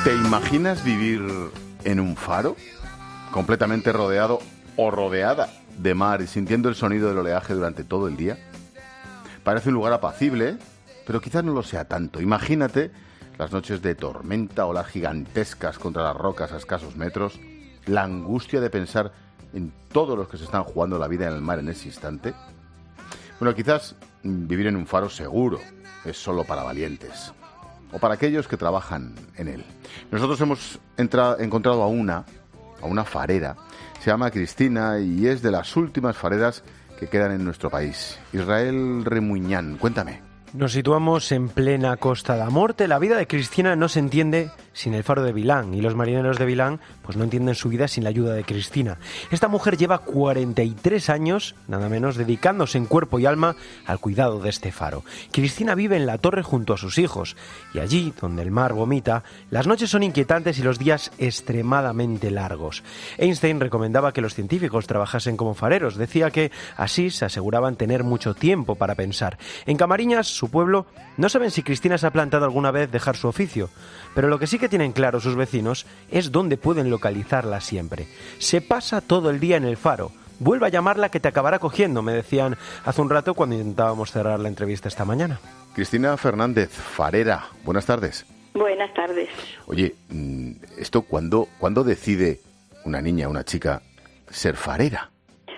¿Te imaginas vivir en un faro? Completamente rodeado o rodeada de mar y sintiendo el sonido del oleaje durante todo el día. Parece un lugar apacible, pero quizás no lo sea tanto. Imagínate las noches de tormenta, olas gigantescas contra las rocas a escasos metros, la angustia de pensar en todos los que se están jugando la vida en el mar en ese instante. Bueno, quizás vivir en un faro seguro es solo para valientes o para aquellos que trabajan en él. Nosotros hemos encontrado a una farera. Se llama Cristina y es de las últimas fareras que quedan en nuestro país. Israel Remuñán, cuéntame. Nos situamos en plena Costa da Morte. La vida de Cristina no se entiende sin el faro de Vilán y los marineros de Vilán pues no entienden su vida sin la ayuda de Cristina. Esta mujer lleva 43 años, nada menos, dedicándose en cuerpo y alma al cuidado de este faro. Cristina vive en la torre junto a sus hijos y allí, donde el mar vomita, las noches son inquietantes y los días extremadamente largos. Einstein recomendaba que los científicos trabajasen como fareros. Decía que así se aseguraban tener mucho tiempo para pensar. En Camariñas, su pueblo, no saben si Cristina se ha planteado alguna vez dejar su oficio, pero lo que sí que tienen claro sus vecinos es dónde pueden localizarla siempre. Se pasa todo el día en el faro. Vuelve a llamarla que te acabará cogiendo, me decían hace un rato cuando intentábamos cerrar la entrevista esta mañana. Cristina Fernández, farera, buenas tardes. Buenas tardes. Oye, ¿cuándo decide una niña, una chica, ser farera?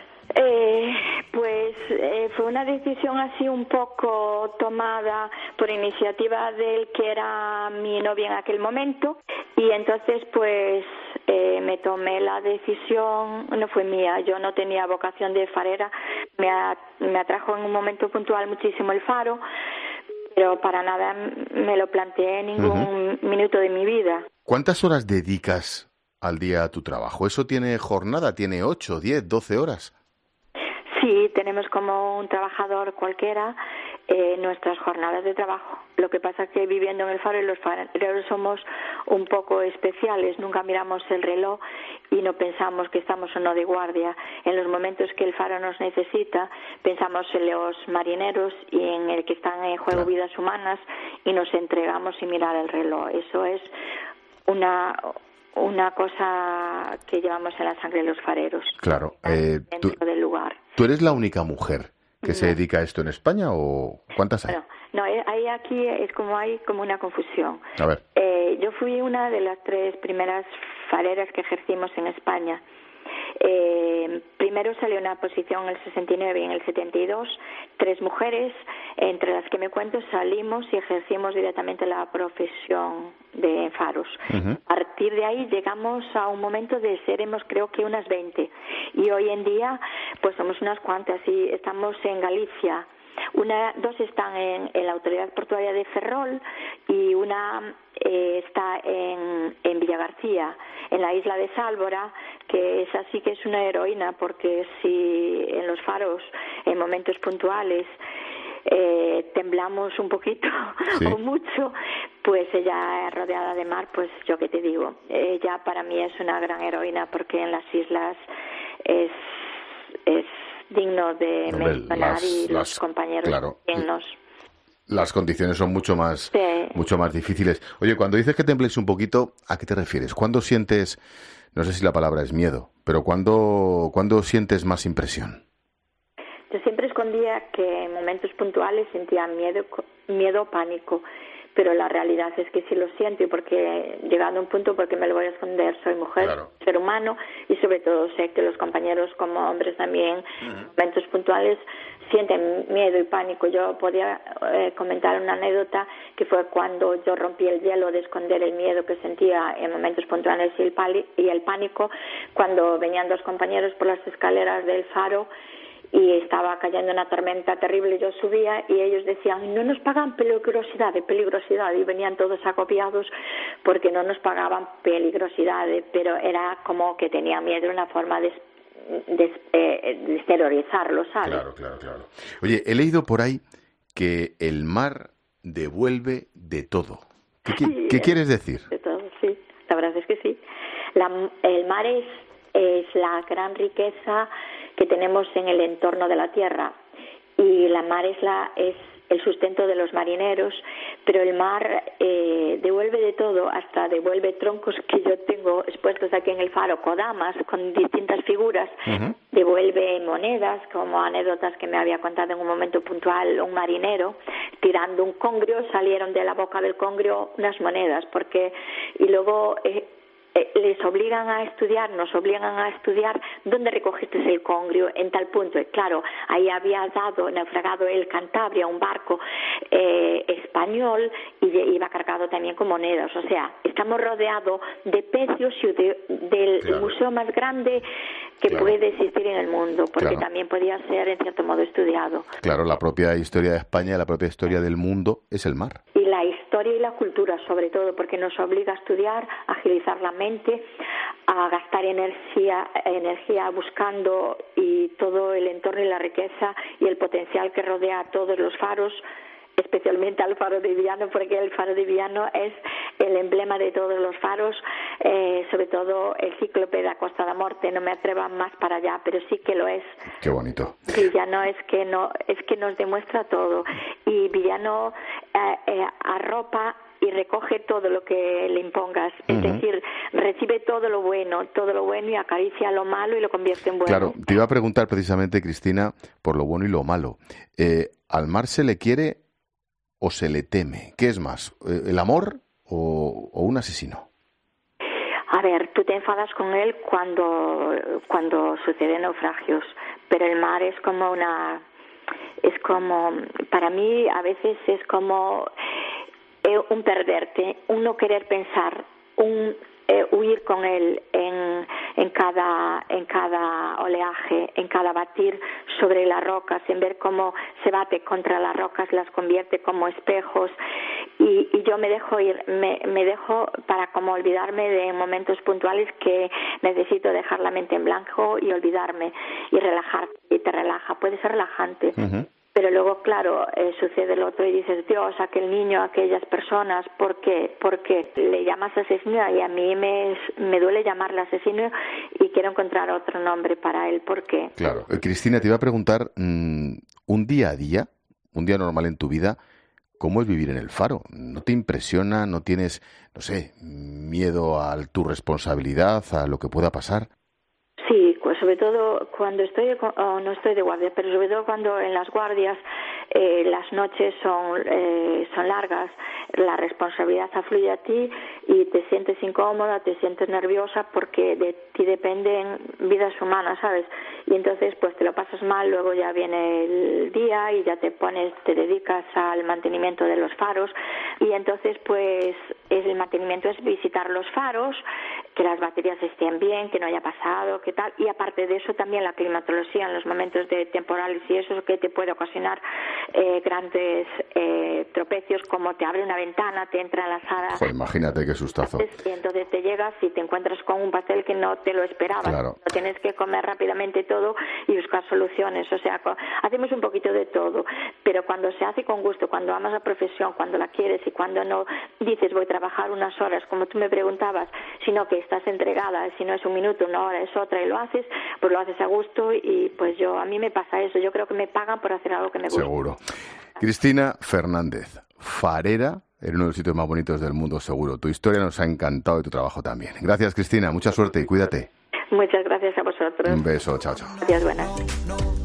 Fue una decisión así un poco tomada por iniciativa del que era mi novio en aquel momento y entonces me tomé la decisión, no fue mía, yo no tenía vocación de farera, me atrajo en un momento puntual muchísimo el faro, pero para nada me lo planteé en ningún minuto de mi vida. ¿Cuántas horas dedicas al día a tu trabajo? ¿Eso tiene jornada? ¿Tiene 8, 10, 12 horas? Sí, tenemos como un trabajador cualquiera nuestras jornadas de trabajo. Lo que pasa es que viviendo en el faro y los fareros somos un poco especiales, nunca miramos el reloj y no pensamos que estamos o no de guardia. En los momentos que el faro nos necesita, pensamos en los marineros y en el que están en juego vidas humanas y nos entregamos sin mirar el reloj. Eso es una cosa que llevamos en la sangre de los fareros. Claro. Dentro del lugar. ¿Tú eres la única mujer que se dedica a esto en España o cuántas hay? No, aquí es hay como una confusión. A ver. Yo fui una de las 3 primeras fareras que ejercimos en España. Primero salió una posición en el 69 y en el 72, 3 mujeres, entre las que me cuento salimos y ejercimos directamente la profesión de faros. A partir de ahí llegamos a un momento de seremos creo que unas 20 y hoy en día pues somos unas cuantas y estamos en Galicia. 2 están en la Autoridad Portuaria de Ferrol y una está en Villagarcía, en la isla de Sálvora, que es así que es una heroína porque si en los faros en momentos puntuales temblamos un poquito o mucho, pues ella rodeada de mar, pues yo qué te digo, ella para mí es una gran heroína porque en las islas es digno de mencionar y los compañeros dignos. Las condiciones son mucho más difíciles. Oye, cuando dices que tembléis un poquito, ¿a qué te refieres? ¿Cuándo sientes, no sé si la palabra es miedo, pero cuándo sientes más impresión? Yo siempre escondía que en momentos puntuales sentía miedo, pánico, pero la realidad es que sí lo siento y porque llegando a un punto porque me lo voy a esconder, soy mujer, ser humano y sobre todo sé que los compañeros como hombres también en momentos puntuales sienten miedo y pánico. Yo podía comentar una anécdota que fue cuando yo rompí el hielo de esconder el miedo que sentía en momentos puntuales y el pánico cuando venían 2 compañeros por las escaleras del faro y estaba cayendo una tormenta terrible, yo subía y ellos decían, no nos pagan peligrosidad, y venían todos agobiados porque no nos pagaban peligrosidad, pero era como que tenía miedo, una forma de exteriorizarlo, ¿sabes? Claro. Oye, he leído por ahí que el mar devuelve de todo. ¿Qué quieres decir? De todo, sí, la verdad es que sí. El mar es la gran riqueza que tenemos en el entorno de la Tierra y la mar es el sustento de los marineros, pero el mar devuelve de todo, hasta devuelve troncos que yo tengo expuestos aquí en el faro, kodamas con distintas figuras, devuelve monedas, como anécdotas que me había contado en un momento puntual un marinero, tirando un congrio, salieron de la boca del congrio unas monedas, y luego les obligan a estudiar, nos obligan a estudiar dónde recogiste el congrio, en tal punto. Y claro, ahí había naufragado el Cantabria, un barco español, y iba cargado también con monedas. O sea, estamos rodeados de pecios y del museo más grande que puede existir en el mundo, porque también podía ser en cierto modo estudiado. Claro, la propia historia de España, la propia historia del mundo es el mar. Y la historia y la cultura, sobre todo, porque nos obliga a estudiar, a agilizar la mente, a gastar energía buscando y todo el entorno y la riqueza y el potencial que rodea a todos los faros, especialmente al faro de Viano, porque el faro de Viano es el emblema de todos los faros, sobre todo el Cíclope de Costa da Morte. No me atrevo más para allá, pero sí que lo es. Qué bonito. Villano es que nos demuestra todo, y Villano arropa y recoge todo lo que le impongas, es decir, recibe todo lo bueno y acaricia lo malo y lo convierte en bueno. Claro, te iba a preguntar precisamente, Cristina, por lo bueno y lo malo. ¿Al mar se le quiere o se le teme? ¿Qué es más, el amor o un asesino? A ver, tú te enfadas con él cuando suceden naufragios, pero el mar es como para mí a veces es como un perderte, un no querer pensar, un huir con él en cada oleaje, en cada batir sobre las rocas, en ver cómo se bate contra las rocas, las convierte como espejos, y yo me dejo ir, me dejo para como olvidarme de momentos puntuales que necesito dejar la mente en blanco y olvidarme y relajar, y te relaja, puede ser relajante. Pero luego, claro, sucede lo otro y dices, Dios, aquel niño, aquellas personas, ¿por qué? Porque le llamas asesino, y a mí me duele llamarle asesino y quiero encontrar otro nombre para él. ¿Por qué? Claro. Cristina, te iba a preguntar, un día a día, un día normal en tu vida, ¿cómo es vivir en el faro? ¿No te impresiona? ¿No tienes, no sé, miedo a tu responsabilidad, a lo que pueda pasar? Sí, pues sobre todo cuando no estoy de guardia, pero sobre todo cuando en las guardias las noches son largas, la responsabilidad afluye a ti y te sientes incómoda, te sientes nerviosa, porque de ti dependen vidas humanas, ¿sabes? Y entonces pues te lo pasas mal, luego ya viene el día y ya te dedicas al mantenimiento de los faros, y entonces pues el mantenimiento es visitar los faros, que las baterías estén bien, que no haya pasado, que tal, y aparte de eso también la climatología en los momentos de temporales y eso, que te puede ocasionar grandes tropecios, como te abre una ventana, te entra en la sala. Joder, imagínate qué sustazo. Y entonces te llegas y te encuentras con un pastel que no te lo esperabas. Claro. Lo tienes que comer rápidamente todo y buscar soluciones. O sea, hacemos un poquito de todo, pero cuando se hace con gusto, cuando amas la profesión, cuando la quieres, y cuando no dices voy a trabajar unas horas, como tú me preguntabas, sino que estás entregada, si no es un minuto, una hora, es otra, y lo haces, pues lo haces a gusto. Y pues a mí me pasa eso, yo creo que me pagan por hacer algo que me gusta. Seguro. Cristina Fernández, farera en uno de los sitios más bonitos del mundo, seguro. Tu historia nos ha encantado y tu trabajo también. Gracias, Cristina, mucha suerte y cuídate. Muchas gracias a vosotros. Un beso, chao, chao. Gracias, buenas.